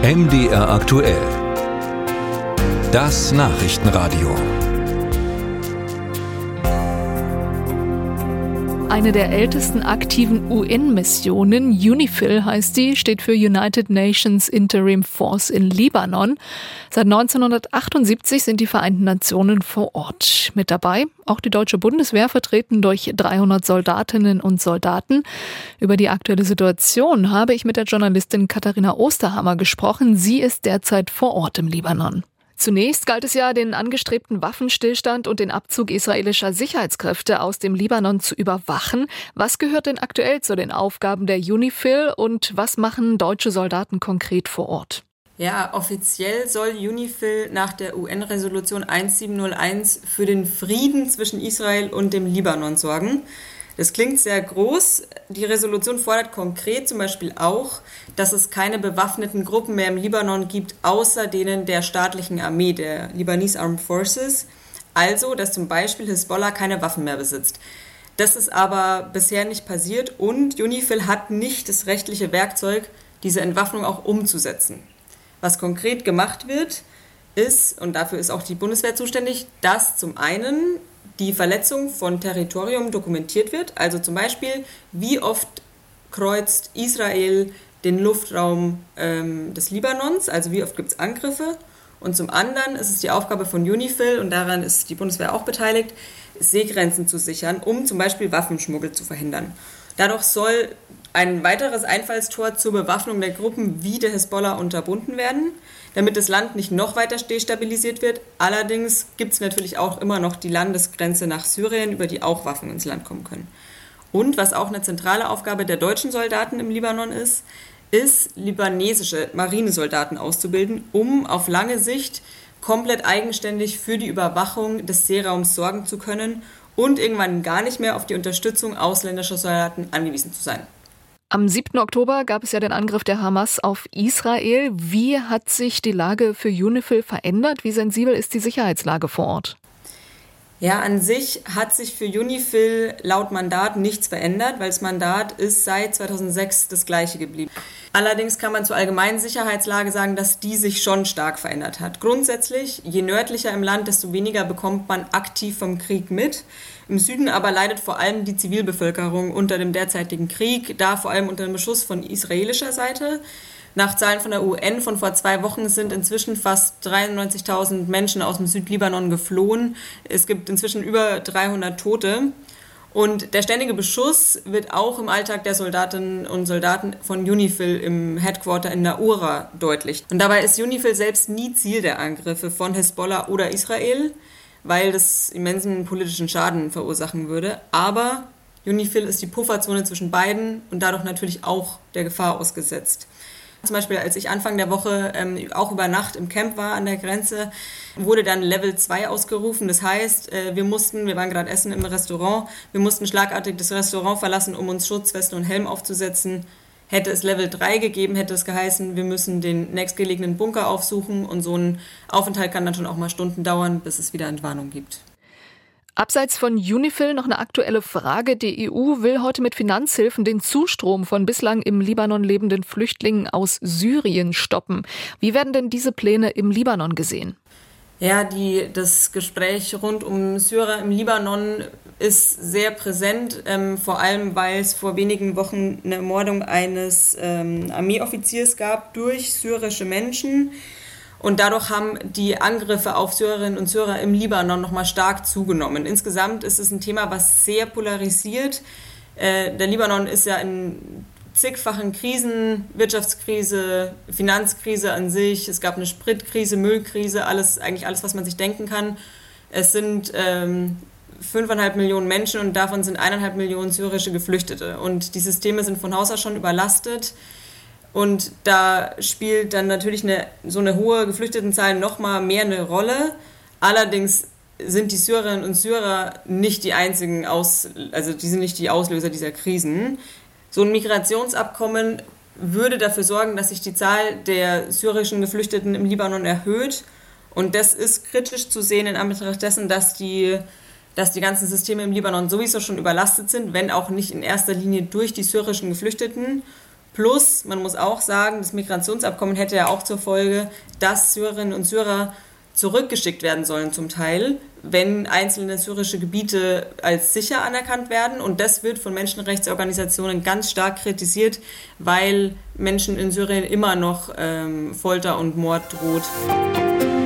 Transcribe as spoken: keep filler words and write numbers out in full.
M D R aktuell. Das Nachrichtenradio. Eine der ältesten aktiven U N-Missionen, UNIFIL heißt die, steht für United Nations Interim Force in Libanon. Seit neunzehnhundertachtundsiebzig sind die Vereinten Nationen vor Ort. Mit dabei auch die deutsche Bundeswehr, vertreten durch dreihundert Soldatinnen und Soldaten. Über die aktuelle Situation habe ich mit der Journalistin Katharina Osterhammer gesprochen. Sie ist derzeit vor Ort im Libanon. Zunächst galt es ja, den angestrebten Waffenstillstand und den Abzug israelischer Sicherheitskräfte aus dem Libanon zu überwachen. Was gehört denn aktuell zu den Aufgaben der UNIFIL und was machen deutsche Soldaten konkret vor Ort? Ja, offiziell soll UNIFIL nach der U N-Resolution siebzehnhunderteins für den Frieden zwischen Israel und dem Libanon sorgen. Das klingt sehr groß. Die Resolution fordert konkret zum Beispiel auch, dass es keine bewaffneten Gruppen mehr im Libanon gibt, außer denen der staatlichen Armee, der Lebanese Armed Forces. Also, dass zum Beispiel Hisbollah keine Waffen mehr besitzt. Das ist aber bisher nicht passiert und UNIFIL hat nicht das rechtliche Werkzeug, diese Entwaffnung auch umzusetzen. Was konkret gemacht wird, ist, und dafür ist auch die Bundeswehr zuständig, dass zum einen die Verletzung von Territorium dokumentiert wird, also zum Beispiel, wie oft kreuzt Israel den Luftraum ähm, des Libanons, also wie oft gibt es Angriffe. Und zum anderen ist es die Aufgabe von UNIFIL, und daran ist die Bundeswehr auch beteiligt, Seegrenzen zu sichern, um zum Beispiel Waffenschmuggel zu verhindern. Dadurch soll ein weiteres Einfallstor zur Bewaffnung der Gruppen wie der Hisbollah unterbunden werden, damit das Land nicht noch weiter destabilisiert wird. Allerdings gibt es natürlich auch immer noch die Landesgrenze nach Syrien, über die auch Waffen ins Land kommen können. Und was auch eine zentrale Aufgabe der deutschen Soldaten im Libanon ist, ist, libanesische Marinesoldaten auszubilden, um auf lange Sicht komplett eigenständig für die Überwachung des Seeraums sorgen zu können und irgendwann gar nicht mehr auf die Unterstützung ausländischer Soldaten angewiesen zu sein. Am siebten Oktober gab es ja den Angriff der Hamas auf Israel. Wie hat sich die Lage für UNIFIL verändert? Wie sensibel ist die Sicherheitslage vor Ort? Ja, an sich hat sich für UNIFIL laut Mandat nichts verändert, weil das Mandat ist seit zweitausendsechs das gleiche geblieben. Allerdings kann man zur allgemeinen Sicherheitslage sagen, dass die sich schon stark verändert hat. Grundsätzlich, je nördlicher im Land, desto weniger bekommt man aktiv vom Krieg mit. Im Süden aber leidet vor allem die Zivilbevölkerung unter dem derzeitigen Krieg, da vor allem unter dem Beschuss von israelischer Seite. Nach Zahlen von der U N von vor zwei Wochen sind inzwischen fast dreiundneunzigtausend Menschen aus dem Südlibanon geflohen. Es gibt inzwischen über dreihundert Tote. Und der ständige Beschuss wird auch im Alltag der Soldatinnen und Soldaten von UNIFIL im Headquarter in Naura deutlich. Und dabei ist UNIFIL selbst nie Ziel der Angriffe von Hisbollah oder Israel, weil das immensen politischen Schaden verursachen würde. Aber UNIFIL ist die Pufferzone zwischen beiden und dadurch natürlich auch der Gefahr ausgesetzt. Zum Beispiel, als ich Anfang der Woche ähm, auch über Nacht im Camp war an der Grenze, wurde dann Level zwei ausgerufen. Das heißt, äh, wir mussten, wir waren gerade essen im Restaurant, wir mussten schlagartig das Restaurant verlassen, um uns Schutzwesten und Helm aufzusetzen. Hätte es Level drei gegeben, hätte es geheißen, wir müssen den nächstgelegenen Bunker aufsuchen und so ein Aufenthalt kann dann schon auch mal Stunden dauern, bis es wieder Entwarnung gibt. Abseits von UNIFIL noch eine aktuelle Frage. Die E U will heute mit Finanzhilfen den Zustrom von bislang im Libanon lebenden Flüchtlingen aus Syrien stoppen. Wie werden denn diese Pläne im Libanon gesehen? Ja, die, das Gespräch rund um Syrer im Libanon ist sehr präsent, ähm, vor allem weil es vor wenigen Wochen eine Ermordung eines ähm, Armeeoffiziers gab durch syrische Menschen. Und dadurch haben die Angriffe auf Syrerinnen und Syrer im Libanon nochmal stark zugenommen. Insgesamt ist es ein Thema, was sehr polarisiert. Äh, der Libanon ist ja in zigfachen Krisen, Wirtschaftskrise, Finanzkrise an sich. Es gab eine Spritkrise, Müllkrise, alles, eigentlich alles, was man sich denken kann. Es sind ähm, fünfeinhalb Millionen Menschen und davon sind eineinhalb Millionen syrische Geflüchtete. Und die Systeme sind von Haus aus schon überlastet. Und da spielt dann natürlich eine, so eine hohe Geflüchtetenzahl noch mal mehr eine Rolle. Allerdings sind die Syrerinnen und Syrer nicht die einzigen, Aus, also die sind nicht die Auslöser dieser Krisen. So ein Migrationsabkommen würde dafür sorgen, dass sich die Zahl der syrischen Geflüchteten im Libanon erhöht. Und das ist kritisch zu sehen in Anbetracht dessen, dass die, dass die ganzen Systeme im Libanon sowieso schon überlastet sind, wenn auch nicht in erster Linie durch die syrischen Geflüchteten. Plus, man muss auch sagen, das Migrationsabkommen hätte ja auch zur Folge, dass Syrerinnen und Syrer zurückgeschickt werden sollen zum Teil, wenn einzelne syrische Gebiete als sicher anerkannt werden. Und das wird von Menschenrechtsorganisationen ganz stark kritisiert, weil Menschen in Syrien immer noch ähm, Folter und Mord droht.